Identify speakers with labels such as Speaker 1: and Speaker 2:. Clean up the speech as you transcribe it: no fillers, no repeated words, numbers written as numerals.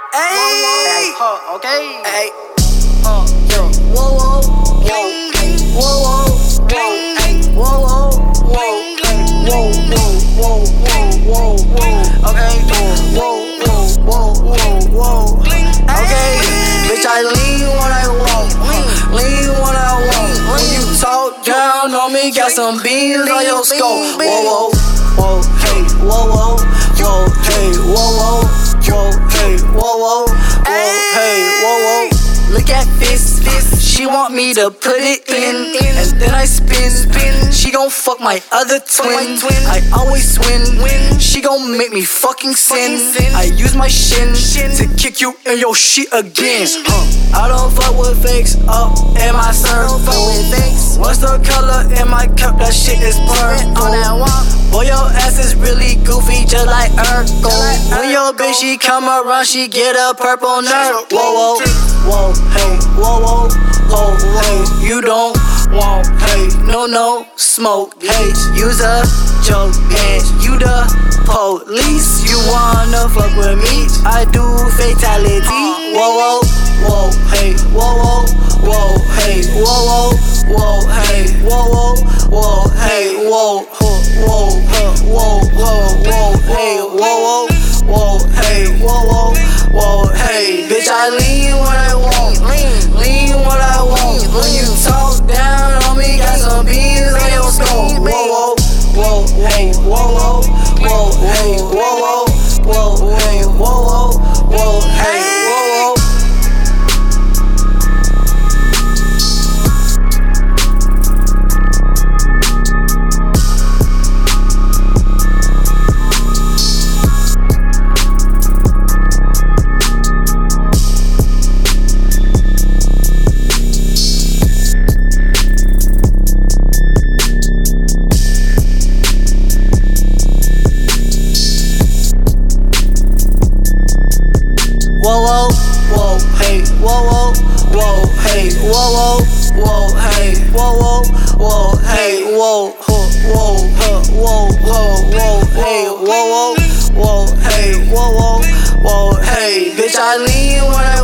Speaker 1: Hey,
Speaker 2: okay.
Speaker 1: hey,
Speaker 2: Yo,
Speaker 1: whoa, whoa, whoa, whoa, whoa, whoa, whoa, whoa, whoa, whoa, whoa, whoa, okay, whoa, whoa, whoa, whoa, okay, bitch, I lean when I walk, lean when I walk. When you talk down on me, got some beans on your skull. Whoa, whoa, whoa, hey, whoa, whoa, whoa, hey, whoa, whoa, whoa, hey, whoa, whoa, whoa, hey, whoa, whoa. Look at this. She want me to put it in, and then I spin. She gon' fuck my other twin. I always win. She gon' make me fucking sin. I use my shin to kick you in your shit again. I don't fuck with fakes up in my circle. What's the color in my cup? That shit is purple. Boy, your ass is really goofy, just like Urkel. When your bitch she come around, she get a purple nerve. Whoa, whoa, whoa, hey, whoa, whoa, whoa, hey. You don't want, hey, no smoke, hey. Use a joke, and you the police. You wanna fuck with me? I do fatality. Whoa, whoa, whoa, hey, whoa, whoa, whoa, hey, whoa, whoa, whoa, hey, whoa, whoa, whoa, hey, whoa, whoa, whoa, whoa, hey, whoa, whoa, hey, whoa, whoa, hey. Bitch, I lean when I walk, lean when I walk. When you talk down on me, got some beans on your skull. Whoa, whoa, hey, whoa, whoa, hey, whoa, whoa, hey, whoa, whoa, hey, whoa. Whoa, whoa, hey, whoa, whoa, hey, whoa, whoa, hey, whoa, whoa, hey, whoa, whoa, whoa, hey, whoa, whoa, hey, whoa, whoa, hey. Bitch, I lean when I